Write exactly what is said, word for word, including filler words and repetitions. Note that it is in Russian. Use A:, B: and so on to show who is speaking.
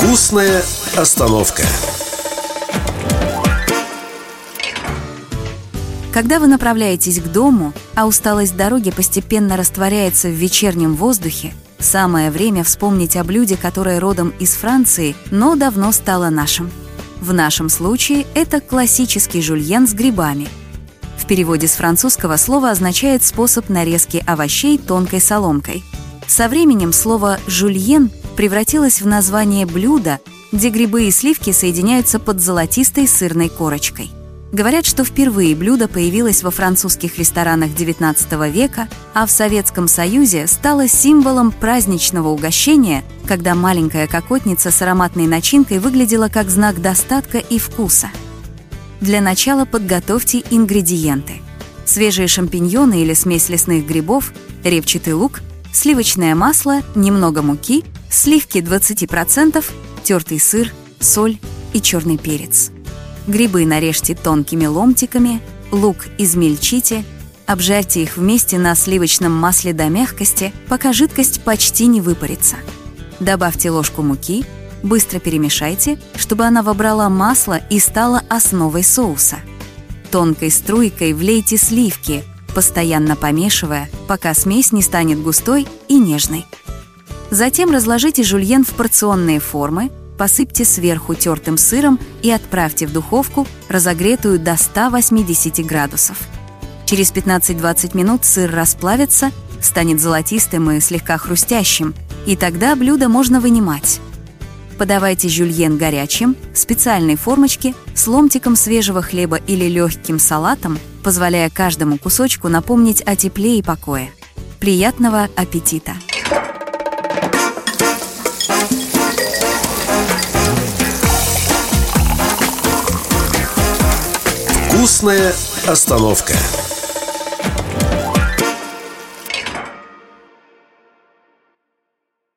A: Вкусная остановка.
B: Когда вы направляетесь к дому, а усталость дороги постепенно растворяется в вечернем воздухе, самое время вспомнить о блюде, которое родом из Франции, но давно стало нашим. В нашем случае это классический жульен с грибами. В переводе с французского слово означает способ нарезки овощей тонкой соломкой. Со временем слово «жульен» превратилось в название блюда, где грибы и сливки соединяются под золотистой сырной корочкой. Говорят, что впервые блюдо появилось во французских ресторанах девятнадцатого века, а в Советском Союзе стало символом праздничного угощения, когда маленькая кокотница с ароматной начинкой выглядела как знак достатка и вкуса. Для начала подготовьте ингредиенты: свежие шампиньоны или смесь лесных грибов, репчатый лук, сливочное масло, немного муки, сливки двадцать процентов, тертый сыр, соль и черный перец. Грибы нарежьте тонкими ломтиками, лук измельчите, обжарьте их вместе на сливочном масле до мягкости, пока жидкость почти не выпарится. Добавьте ложку муки, быстро перемешайте, чтобы она вобрала масло и стала основой соуса. Тонкой струйкой влейте сливки, постоянно помешивая, пока смесь не станет густой и нежной. Затем разложите жульен в порционные формы, посыпьте сверху тертым сыром и отправьте в духовку, разогретую до ста восьмидесяти градусов. Через пятнадцать-двадцать минут сыр расплавится, станет золотистым и слегка хрустящим, и тогда блюдо можно вынимать. Подавайте жульен горячим, в специальной формочке, с ломтиком свежего хлеба или легким салатом, позволяя каждому кусочку напомнить о тепле и покое. Приятного аппетита!
A: Вкусная остановка.